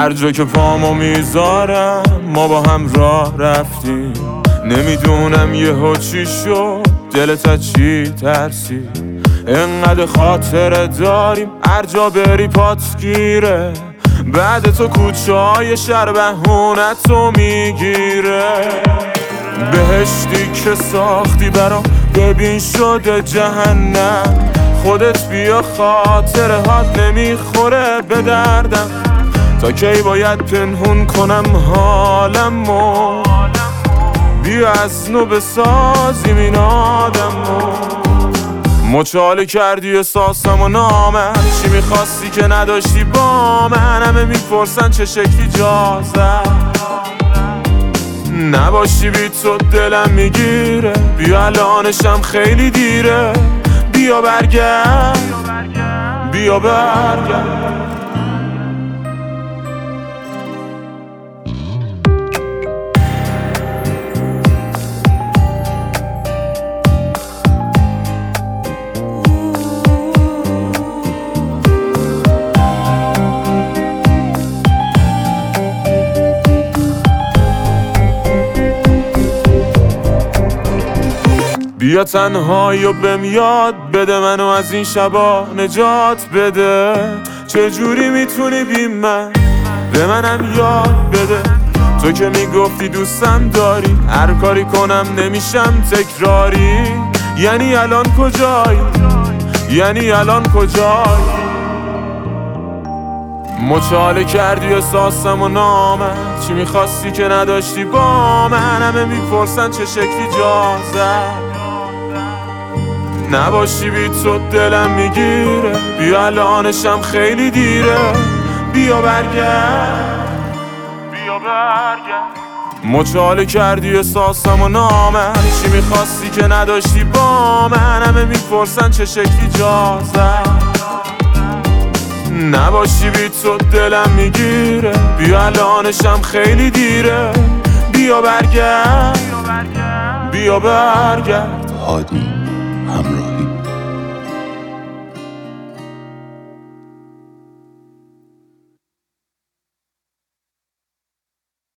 هر جا که پامو میذارم ما با هم راه رفتیم. نمیدونم یهو چی شد، دلت از چی ترسی؟ انقدر خاطره داریم هر جا بری پات گیره. بعد تو کوچه های شهر بهونتو میگیره. بهشتی که ساختی برام ببین شده جهنم. خودت بیا خاطره هات نمیخوره به دردم. تا کی باید پنهون کنم حالمو؟ بیا از نو بسازیم این آدمو. مچاله کردی احساسم و نامم. چی میخواستی که نداشتی با من؟ همه میپرسن چه شکلی جازم. نباشی بی تو دلم میگیره. بیا الانشم خیلی دیره. بیا برگرد، بیا برگرد. بیا تنهایی و بهم یاد بده، منو از این شبا نجات بده. چجوری میتونی بی من به منم یاد بده؟ تو که میگفتی دوستم داری، هر کاری کنم نمیشم تکراری. یعنی الان کجایی؟ یعنی الان کجایی؟ مچاله کردی احساسم و نامم. چی میخواستی که نداشتی با من؟ همه میپرسن چه شکلی جازم. نباشی بی تو دلم میگیره. بیا الانشم خیلی دیره. بیا برگرد، بیا برگرد. مچاله کردی احساسم و نامم. چی میخواستی که نداشتی با من؟ همه میپرسن چه شکلی جازم. نباشی بی تو دلم میگیره. بیا الانشم خیلی دیره. بیا برگرد، بیا برگرد. هادی همراه